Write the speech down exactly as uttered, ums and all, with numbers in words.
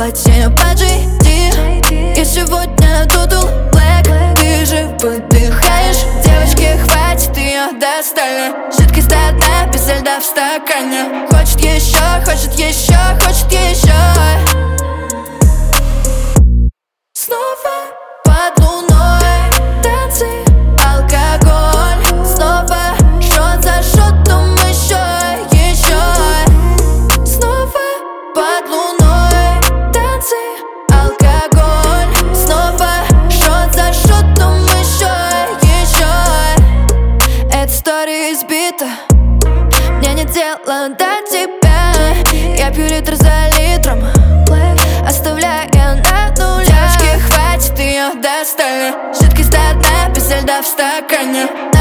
платье по джей ди. И сегодня Total Black. Ты же выдыхаешь, девочки, хватит, ее достали. Жидкость до дна, без льда в стакане. Хочет еще, хочет еще, хочет еще. Снова под луной танцы, алкоголь. Снова шот за шотом, еще, еще. Снова под луной танцы, алкоголь. Снова шот за шотом, еще, еще. Эта история избита, мне не дело до тебя. Я пью литр за литром, оставляя на нуле. Девочки, хватит, ее достали. Жидкость до дна, без льда в стакане.